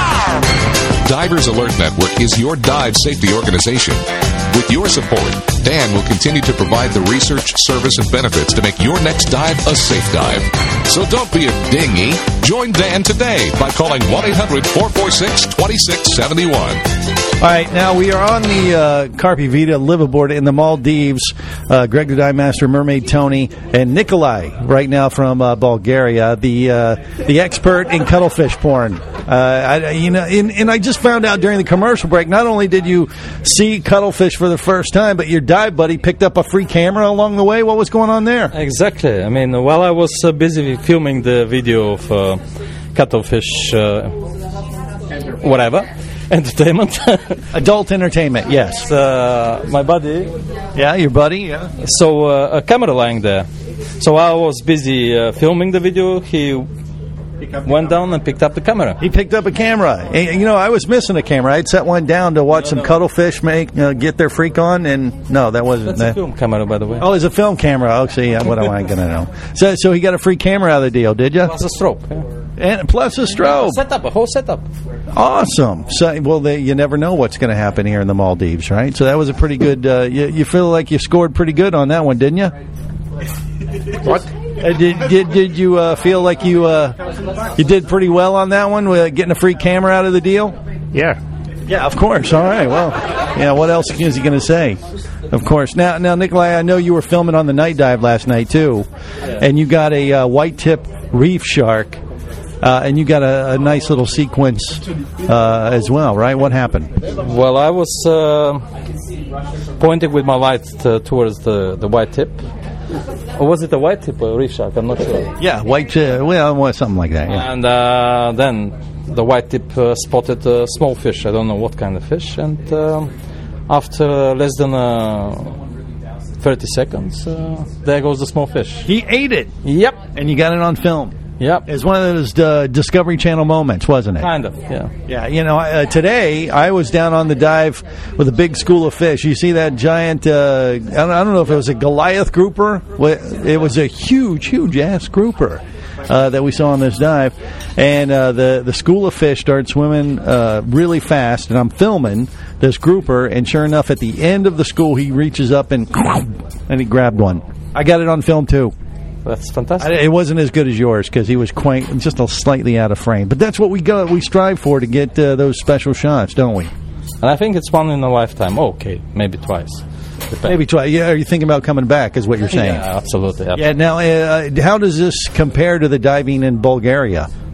[SPEAKER 1] Divers Alert Network is your dive safety organization. With your support, Dan will continue to provide the research, service, and benefits to make your next dive a safe dive. So don't be a dinghy. Join Dan today by calling 1-800-446-2671.
[SPEAKER 5] All right, now we are on the Carpe Vita liveaboard in the Maldives. Greg the Dive Master, Mermaid Tony, and Nikolai right now from Bulgaria, the expert in cuttlefish porn. And I just found out during the commercial break, not only did you see cuttlefish for the first time, but your dive buddy picked up a free camera along the way. What was going on there?
[SPEAKER 16] Exactly. I mean, while I was busy filming the video of cuttlefish, whatever, entertainment.
[SPEAKER 5] Adult entertainment, yes.
[SPEAKER 16] My buddy.
[SPEAKER 5] Yeah, your buddy, yeah.
[SPEAKER 16] So a camera lying there. So I was busy filming the video. He went down and picked up the camera.
[SPEAKER 5] He picked up a camera. And, I was missing a camera. I'd set one down to watch some cuttlefish get their freak on, and no, that wasn't.
[SPEAKER 16] That's a film camera, by the way.
[SPEAKER 5] Oh, it's a film camera. Oh, see, what am I going to know? So he got a free camera out of the deal, did you?
[SPEAKER 16] Plus a strobe. Yeah.
[SPEAKER 5] And plus a strobe.
[SPEAKER 16] A whole setup.
[SPEAKER 5] Awesome. So, you never know what's going to happen here in the Maldives, right? So that was a pretty good. You feel like you scored pretty good on that one, didn't you?
[SPEAKER 7] What?
[SPEAKER 5] Did you feel like you did pretty well on that one with getting a free camera out of the deal?
[SPEAKER 7] Yeah.
[SPEAKER 5] Yeah, of course. All right. Well, yeah. What else is he going to say? Of course. Now, Nikolai, I know you were filming on the night dive last night too, and you got a white tip reef shark, and you got a nice little sequence as well, right? What happened?
[SPEAKER 16] Well, I was pointing with my light towards the white tip. Or was it a white tip or a reef shark? I'm not sure.
[SPEAKER 5] Yeah, white tip. Well, something like that. Yeah.
[SPEAKER 16] And then the white tip spotted a small fish. I don't know what kind of fish. And after less than 30 seconds, there goes the small fish.
[SPEAKER 5] He ate it.
[SPEAKER 16] Yep.
[SPEAKER 5] And you got it on film.
[SPEAKER 16] Yep.
[SPEAKER 5] It's one of those Discovery Channel moments, wasn't it?
[SPEAKER 16] Kind of, yeah.
[SPEAKER 5] Yeah, today I was down on the dive with a big school of fish. You see that giant, I don't know if it was a Goliath grouper. It was a huge-ass grouper that we saw on this dive. And the school of fish started swimming really fast, and I'm filming this grouper, and sure enough, at the end of the school, he reaches up and he grabbed one. I got it on film, too.
[SPEAKER 16] That's fantastic.
[SPEAKER 5] It wasn't as good as yours because he was just slightly out of frame. But that's what we strive for to get those special shots, don't we?
[SPEAKER 16] And I think it's one in a lifetime. Okay, maybe twice.
[SPEAKER 5] Maybe twice. Yeah, are you thinking about coming back? Is what you're saying?
[SPEAKER 16] Yeah, absolutely.
[SPEAKER 5] Yeah. Now, how does this compare to the diving in Bulgaria?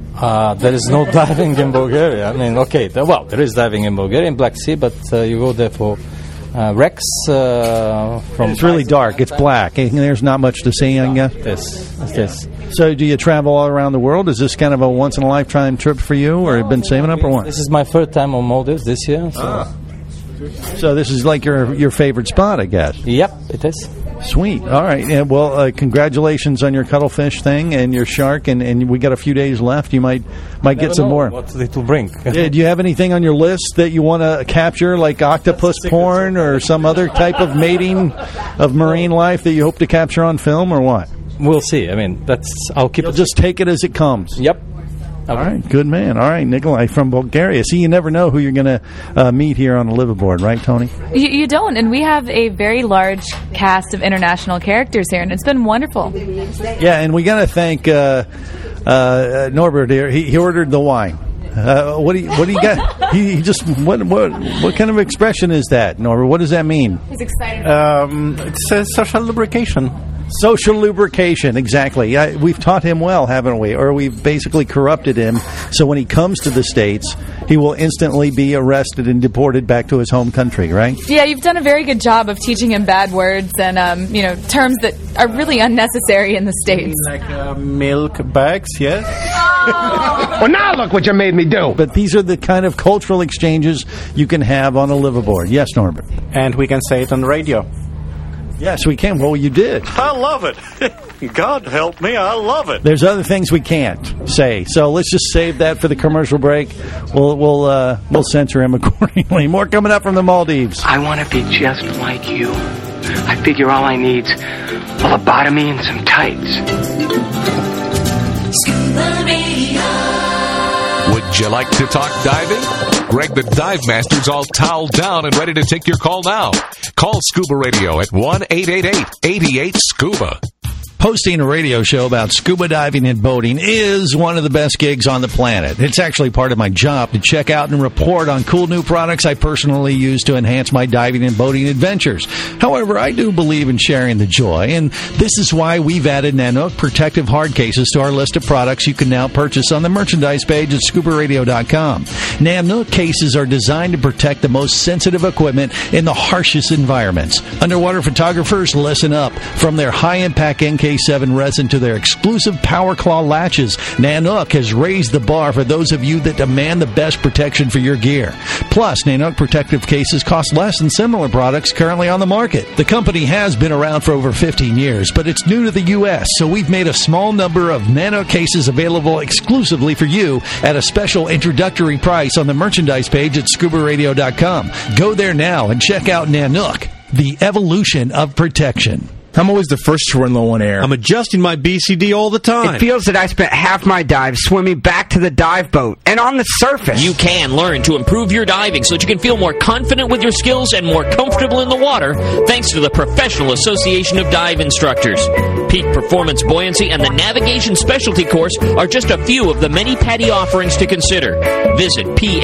[SPEAKER 16] There is no diving in Bulgaria. I mean, okay, there is diving in Bulgaria, in Black Sea, but you go there for wrecks from...
[SPEAKER 5] It's really dark. It's black. There's not much to see, I guess.
[SPEAKER 16] It is.
[SPEAKER 5] So do you travel all around the world? Is this kind of a once-in-a-lifetime trip for you, or have you been saving up, or what?
[SPEAKER 16] This is my third time on Maldives this year.
[SPEAKER 5] So this is like your favorite spot, I guess.
[SPEAKER 16] Yep, it is.
[SPEAKER 5] Sweet. All right. Yeah, well, congratulations on your cuttlefish thing and your shark, and we got a few days left. You might get some more.
[SPEAKER 16] What it will bring.
[SPEAKER 5] Yeah, do you have anything on your list that you want to capture, like octopus porn or some other type of mating of marine life that you hope to capture on film, or what?
[SPEAKER 16] We'll see. I mean, I'll keep
[SPEAKER 5] You'll just take it as it comes.
[SPEAKER 16] Yep.
[SPEAKER 5] All right, good man. All right, Nikolai from Bulgaria. See, you never know who you're going to meet here on the liveaboard, right, Tony?
[SPEAKER 6] You don't, and we have a very large cast of international characters here, and it's been wonderful.
[SPEAKER 5] Yeah, and we got to thank Norbert here. He ordered the wine. What do you got? He just what kind of expression is that, Norbert? What does that mean?
[SPEAKER 6] He's excited.
[SPEAKER 7] It's a social lubrication.
[SPEAKER 5] Social lubrication, exactly. We've taught him well, haven't we? Or we've basically corrupted him, so when he comes to the States, he will instantly be arrested and deported back to his home country, right?
[SPEAKER 6] Yeah, you've done a very good job of teaching him bad words and terms that are really unnecessary in the States.
[SPEAKER 7] Like milk bags, yes?
[SPEAKER 13] Well, now look what you made me do.
[SPEAKER 5] But these are the kind of cultural exchanges you can have on a liveaboard. Yes, Norbert?
[SPEAKER 7] And we can say it on the radio.
[SPEAKER 5] Yes, we can. Well, you did.
[SPEAKER 18] I love it. God help me, I love it.
[SPEAKER 5] There's other things we can't say, so let's just save that for the commercial break. We'll censor him accordingly. More coming up from the Maldives.
[SPEAKER 12] I want to be just like you. I figure all I need's a lobotomy and some tights.
[SPEAKER 15] Scuba Radio.
[SPEAKER 1] Would you like to talk diving? Greg the Dive Master's all toweled down and ready to take your call now. Call Scuba Radio at 1-888-88-SCUBA. Hosting a radio show about scuba diving and boating is one of the best gigs on the planet. It's actually part of my job to check out and report on cool new products I personally use to enhance my diving and boating adventures. However, I do believe in sharing the joy, and this is why we've added Nanook protective hard cases to our list of products you can now purchase on the merchandise page at scubaradio.com. Nanook cases are designed to protect the most sensitive equipment in the harshest environments. Underwater photographers, listen up. From their high-impact NK7 resin to their exclusive Power Claw latches, Nanook has raised the bar for those of you that demand the best protection for your gear. Plus, Nanook protective cases cost less than similar products currently on the market. The company has been around for over 15 years, but it's new to the U.S., so we've made a small number of Nanook cases available exclusively for you at a special introductory price on the merchandise page at scubaradio.com. Go there now and check out Nanook, the evolution of protection.
[SPEAKER 19] I'm always the first to run low on air. I'm adjusting my BCD all the time.
[SPEAKER 20] It feels that I spent half my dive swimming back to the dive boat and on the surface.
[SPEAKER 21] You can learn to improve your diving so that you can feel more confident with your skills and more comfortable in the water thanks to the Professional Association of Dive Instructors. Peak Performance Buoyancy and the Navigation Specialty Course are just a few of the many PADI offerings to consider. Visit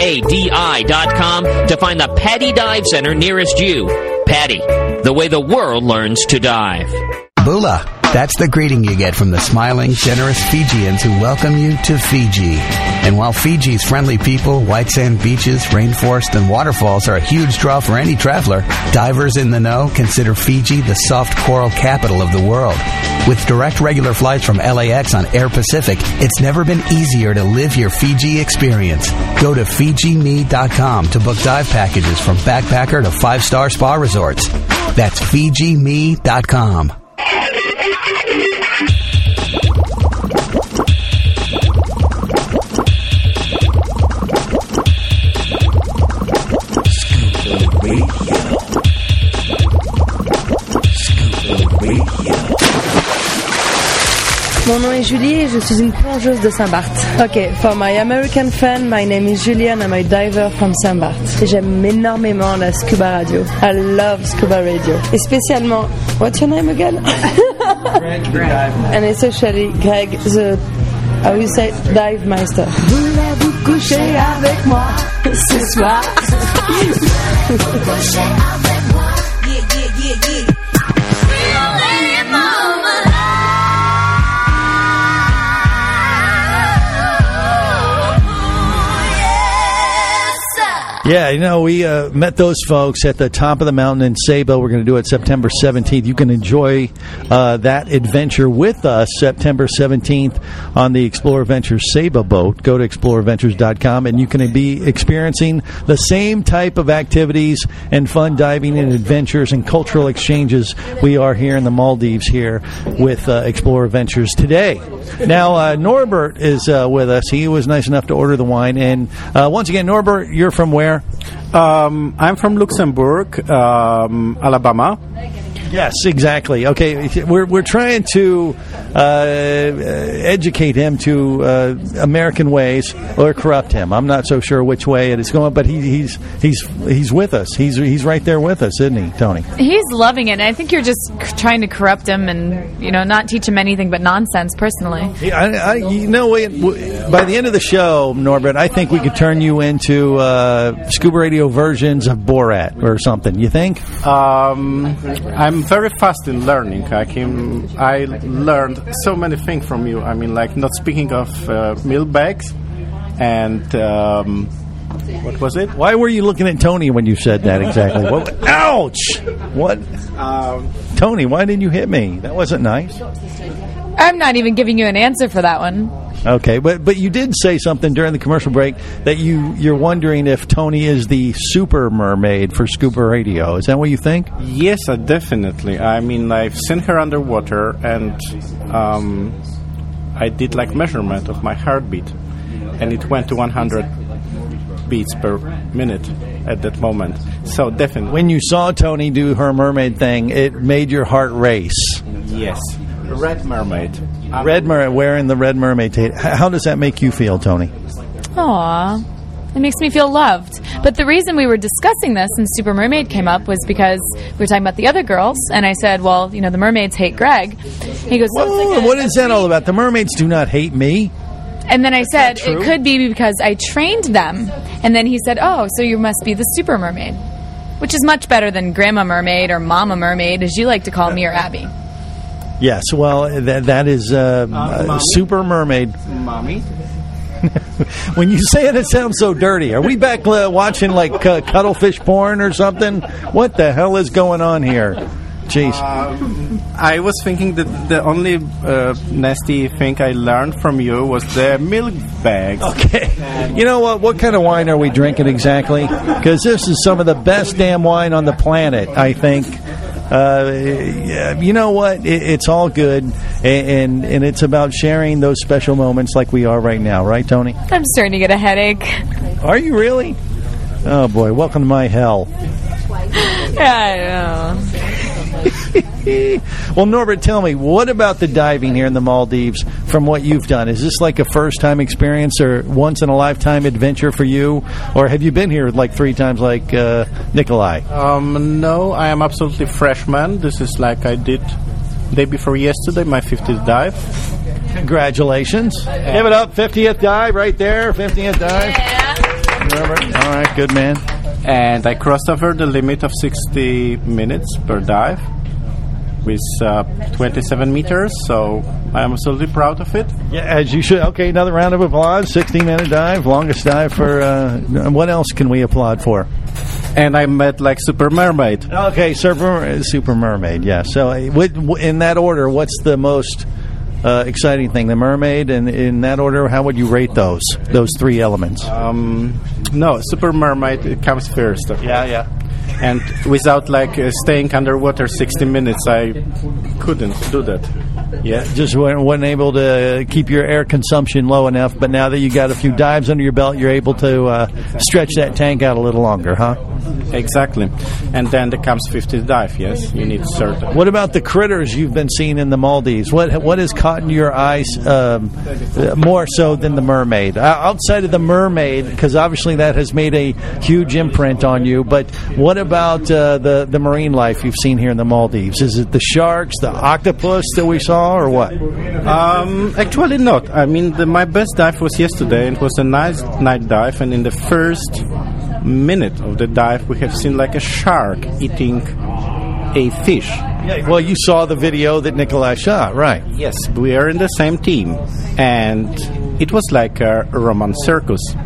[SPEAKER 21] PADI.com to find the PADI Dive Center nearest you. PADI, the way the world learns to dive.
[SPEAKER 11] Bula. That's the greeting you get from the smiling, generous Fijians who welcome you to Fiji. And while Fiji's friendly people, white sand beaches, rainforest, and waterfalls are a huge draw for any traveler, divers in the know consider Fiji the soft coral capital of the world. With direct regular flights from LAX on Air Pacific, it's never been easier to live your Fiji experience. Go to FijiMe.com to book dive packages from backpacker to 5-star spa resorts. That's FijiMe.com.
[SPEAKER 22] Mon nom est Julie et je suis une plongeuse de Saint-Barth. Okay, for my American friend, my name is Julie and I'm a diver from Saint-Barth. Et j'aime énormément la Scuba Radio. I love Scuba Radio. Et spécialement, what's your name again?
[SPEAKER 5] Greg.
[SPEAKER 22] And especially Greg, the, how you say, dive master. Voulez-vous coucher avec moi ce soir? Coucher avec moi. Yeah.
[SPEAKER 5] Yeah, we met those folks at the top of the mountain in Saba. We're going to do it September 17th. You can enjoy that adventure with us September 17th on the Explorer Ventures Saba boat. Go to explorerventures.com, and you can be experiencing the same type of activities and fun diving and adventures and cultural exchanges we are here in the Maldives here with Explorer Ventures today. Now, Norbert is with us. He was nice enough to order the wine. And once again, Norbert, you're from where?
[SPEAKER 7] I'm from Luxembourg, Alabama.
[SPEAKER 5] Yes, exactly. Okay, we're trying to educate him to American ways or corrupt him. I'm not so sure which way it is going, but he's with us. He's right there with us, isn't he, Tony?
[SPEAKER 6] He's loving it. And I think you're just trying to corrupt him and not teach him anything but nonsense. Personally,
[SPEAKER 5] by the end of the show, Norbert, I think we could turn you into Scuba Radio versions of Borat or something. You think?
[SPEAKER 7] I'm very fast in learning. I learned so many things from you. I mean, like not speaking of milk bags and what was it?
[SPEAKER 5] Why were you looking at Tony when you said that exactly? Ouch! What? Tony, why didn't you hit me? That wasn't nice.
[SPEAKER 6] I'm not even giving you an answer for that one.
[SPEAKER 5] Okay, but you did say something during the commercial break that you're wondering if Tony is the super mermaid for Scuba Radio. Is that what you think?
[SPEAKER 7] Yes, definitely. I mean, I've seen her underwater, and I did like measurement of my heartbeat, and it went to 100 beats per minute at that moment. So definitely.
[SPEAKER 5] When you saw Tony do her mermaid thing, it made your heart race.
[SPEAKER 7] Yes. Red mermaid.
[SPEAKER 5] Wearing the red mermaid tape. How does that make you feel, Tony?
[SPEAKER 6] Aw, it makes me feel loved. But the reason we were discussing this and Super Mermaid came up was because we were talking about the other girls, and I said, well, the mermaids hate Greg. He goes,
[SPEAKER 5] what is that all about? The mermaids do not hate me.
[SPEAKER 6] And then I said, it could be because I trained them. And then he said, oh, so you must be the Super Mermaid, which is much better than Grandma Mermaid or Mama Mermaid, as you like to call me or Abby.
[SPEAKER 5] Yes, well, that is Super Mermaid.
[SPEAKER 7] Mommy?
[SPEAKER 5] When you say it sounds so dirty. Are we back watching like cuttlefish porn or something? What the hell is going on here? Jeez.
[SPEAKER 7] I was thinking that the only nasty thing I learned from you was the milk bags.
[SPEAKER 5] Okay. You know what? What kind of wine are we drinking exactly? Because this is some of the best damn wine on the planet, I think. You know what? It's all good, and it's about sharing those special moments like we are right now, right, Tony?
[SPEAKER 6] I'm starting to get a headache.
[SPEAKER 5] Are you really? Oh boy, welcome to my hell.
[SPEAKER 6] Yeah, I know.
[SPEAKER 5] Well, Norbert, tell me, what about the diving here in the Maldives from what you've done? Is this like a first-time experience or once-in-a-lifetime adventure for you? Or have you been here like 3 times like Nikolai?
[SPEAKER 7] No, I am absolutely freshman. This is like I did day before yesterday, my 50th dive.
[SPEAKER 5] Congratulations. Give it up, 50th dive right there, 50th dive.
[SPEAKER 6] Yeah.
[SPEAKER 5] Norbert, all right, good man.
[SPEAKER 7] And I crossed over the limit of 60 minutes per dive with 27 meters, so I am absolutely proud of it.
[SPEAKER 5] Yeah, as you should. Okay, another round of applause. 60-minute dive, longest dive for... what else can we applaud for?
[SPEAKER 7] And I met like Super Mermaid.
[SPEAKER 5] Okay, Super Mermaid, yeah. So in that order, what's the most exciting thing? The mermaid, and in that order, how would you rate those 3 elements?
[SPEAKER 7] No, Super Mermaid comes first.
[SPEAKER 5] Yeah.
[SPEAKER 7] And without staying underwater 60 minutes, I couldn't do that. Yeah,
[SPEAKER 5] just wasn't able to keep your air consumption low enough. But now that you got a few dives under your belt, you're able to stretch that tank out a little longer, huh?
[SPEAKER 7] Exactly. And then there comes 50th dive. Yes, you need certain.
[SPEAKER 5] What about the critters you've been seeing in the Maldives? What has caught your eyes more so than the mermaid? Outside of the mermaid, because obviously that has made a huge imprint on you. But what about the marine life you've seen here in the Maldives? Is it the sharks, the octopus that we saw, or what?
[SPEAKER 7] Actually not. I mean, my best dive was yesterday. It was a nice night dive, and in the first minute of the dive, we have seen like a shark eating a fish.
[SPEAKER 5] Yeah, well, you saw the video that Nikolai shot, right?
[SPEAKER 7] Yes, we are in the same team, and it was like a Roman circus.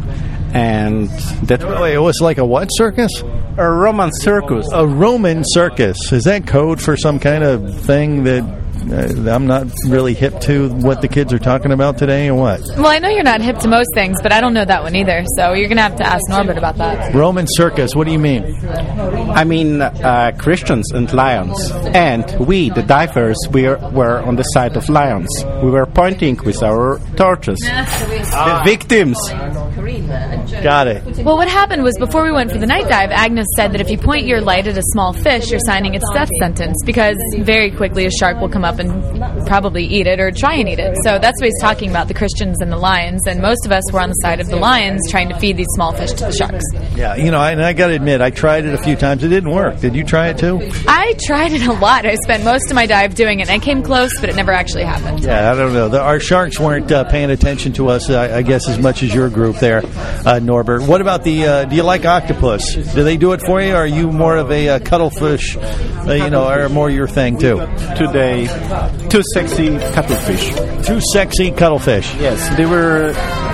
[SPEAKER 7] and that
[SPEAKER 5] Wait, it was like a what circus?
[SPEAKER 7] a Roman circus.
[SPEAKER 5] A Roman circus. Is that code for some kind of thing that I'm not really hip to what the kids are talking about today, or what?
[SPEAKER 6] Well, I know you're not hip to most things, but I don't know that one either, so you're going to have to ask Norbert about that.
[SPEAKER 5] Roman circus, what do you mean?
[SPEAKER 7] I mean Christians and lions. And we, the divers, were on the side of lions. We were pointing with our torches. The victims.
[SPEAKER 5] Got it.
[SPEAKER 6] Well, what happened was before we went for the night dive, Agnes said that if you point your light at a small fish, you're signing its death sentence, because very quickly a shark will come up and probably eat it or try and eat it. So that's what he's talking about, the Christians and the lions, and most of us were on the side of the lions trying to feed these small fish to the sharks.
[SPEAKER 5] Yeah, and I got to admit, I tried it a few times. It didn't work. Did you try it too?
[SPEAKER 6] I tried it a lot. I spent most of my dive doing it, and I came close, but it never actually happened.
[SPEAKER 5] Yeah, I don't know. Our sharks weren't paying attention to us, I guess, as much as your group there, Norbert. What about do you like octopus? Do they do it for you, or are you more of a cuttlefish, or more your thing too?
[SPEAKER 7] Today, two sexy cuttlefish.
[SPEAKER 5] Two sexy cuttlefish.
[SPEAKER 7] Yes, they were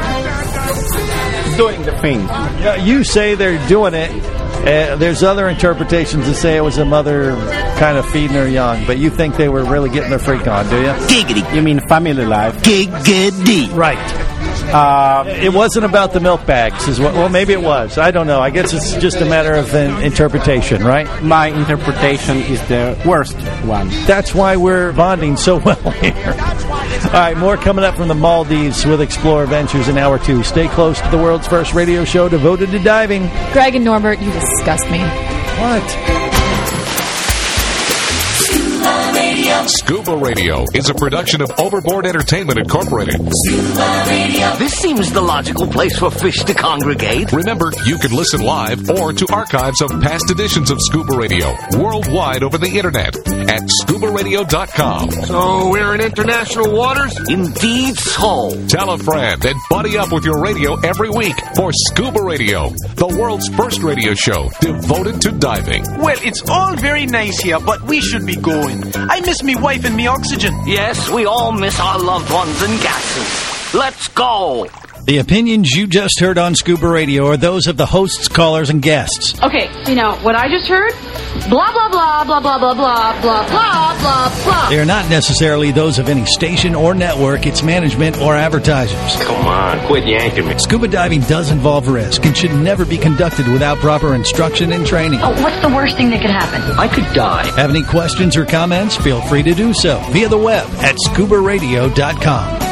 [SPEAKER 7] doing the thing.
[SPEAKER 5] Yeah, you say they're doing it. There's other interpretations that say it was a mother kind of feeding her young, but you think they were really getting their freak on, do you?
[SPEAKER 7] Giggity. You mean family life?
[SPEAKER 5] Giggity. Right. It wasn't about the milk bags, well, maybe it was. I don't know. I guess it's just a matter of an interpretation, right?
[SPEAKER 7] My interpretation is the worst one.
[SPEAKER 5] That's why we're bonding so well here. All right, more coming up from the Maldives with Explorer Ventures in Hour 2. Stay close to the world's first radio show devoted to diving.
[SPEAKER 6] Greg and Norbert, you disgust me.
[SPEAKER 5] What?
[SPEAKER 1] Scuba Radio is a production of Overboard Entertainment Incorporated.
[SPEAKER 12] This seems the logical place for fish to congregate.
[SPEAKER 1] Remember, you can listen live or to archives of past editions of Scuba Radio worldwide over the internet at scubaradio.com.
[SPEAKER 12] So we're in international waters? Indeed so.
[SPEAKER 1] Tell a friend and buddy up with your radio every week for Scuba Radio, the world's first radio show devoted to diving.
[SPEAKER 2] Well, it's all very nice here, but we should be going. I miss me wife and me oxygen.
[SPEAKER 12] Yes, we all miss our loved ones and gases. Let's go.
[SPEAKER 5] The opinions you just heard on Scuba Radio are those of the hosts, callers, and guests.
[SPEAKER 4] Okay, what I just heard? Blah, blah, blah, blah, blah, blah, blah, blah, blah, blah, blah.
[SPEAKER 5] They are not necessarily those of any station or network, its management, or advertisers.
[SPEAKER 12] Come on, quit yanking me.
[SPEAKER 5] Scuba diving does involve risk and should never be conducted without proper instruction and training.
[SPEAKER 4] Oh, what's the worst thing that could happen?
[SPEAKER 12] I could die.
[SPEAKER 5] Have any questions or comments? Feel free to do so via the web at scubaradio.com.